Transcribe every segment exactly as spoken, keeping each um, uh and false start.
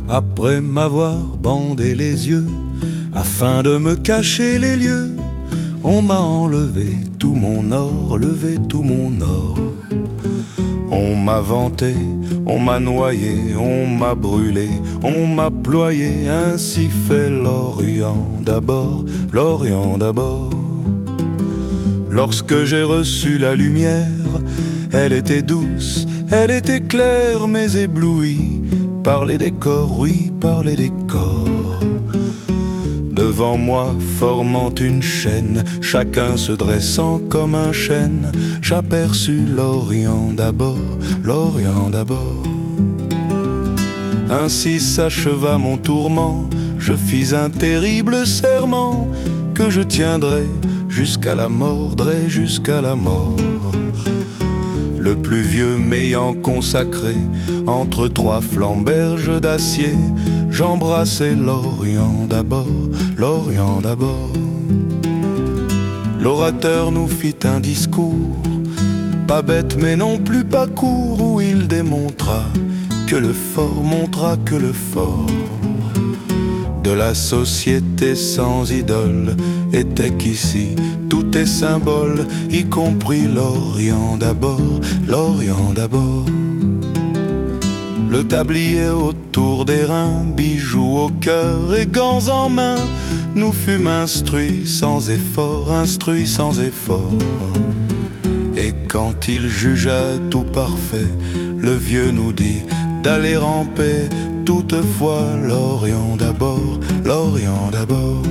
Après m'avoir bandé les yeux, afin de me cacher les lieux, on m'a enlevé tout mon or, levé tout mon or. On m'a vanté, on m'a noyé, on m'a brûlé, on m'a ployé, ainsi fait l'Orient d'abord, l'Orient d'abord. Lorsque j'ai reçu la lumière, elle était douce, elle était claire, mais éblouie par les décors, oui, par les décors. Devant moi, formant une chaîne, chacun se dressant comme un chêne, j'aperçus l'Orient d'abord, l'Orient d'abord. Ainsi s'acheva mon tourment, je fis un terrible serment, que je tiendrai jusqu'à la mort, jusqu'à la mort. Le plus vieux m'ayant consacré entre trois flamberges d'acier, j'embrassai l'Orient d'abord, l'Orient d'abord. L'orateur nous fit un discours, pas bête mais non plus pas court, où il démontra que le fort montra que le fort de la société sans idole était qu'ici tout est symbole, y compris l'Orient d'abord, l'Orient d'abord. Le tablier autour des reins, bijoux au cœur et gants en main, nous fûmes instruits sans effort, instruits sans effort. Et quand il jugea tout parfait, le vieux nous dit d'aller en paix. Toutefois l'Orient d'abord, l'Orient d'abord.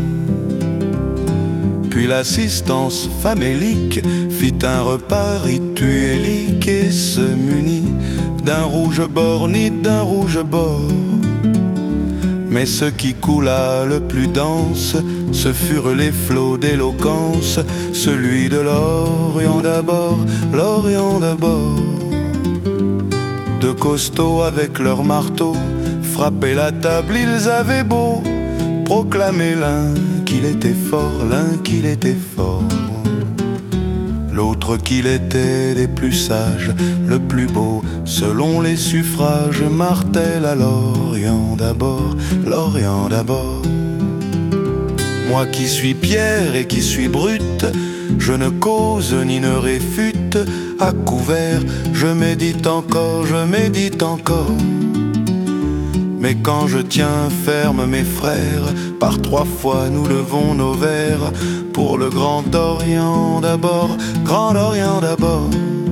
Puis l'assistance famélique fit un repas rituelique et se munit d'un rouge bord ni d'un rouge bord. Mais ce qui coula le plus dense, ce furent les flots d'éloquence, celui de l'Orient d'abord, l'Orient d'abord. De costauds avec leurs marteaux frappaient la table, ils avaient beau proclamer l'un qu'il était fort, l'un qu'il était fort, l'autre qu'il était des plus sages, le plus beau, selon les suffrages, martèle à l'Orient d'abord, l'Orient d'abord. Moi qui suis pierre et qui suis brute, je ne cause ni ne réfute, à couvert, je médite encore, je médite encore. Mais quand je tiens ferme mes frères, par trois fois nous levons nos verres pour le Grand Orient d'abord, Grand Orient d'abord.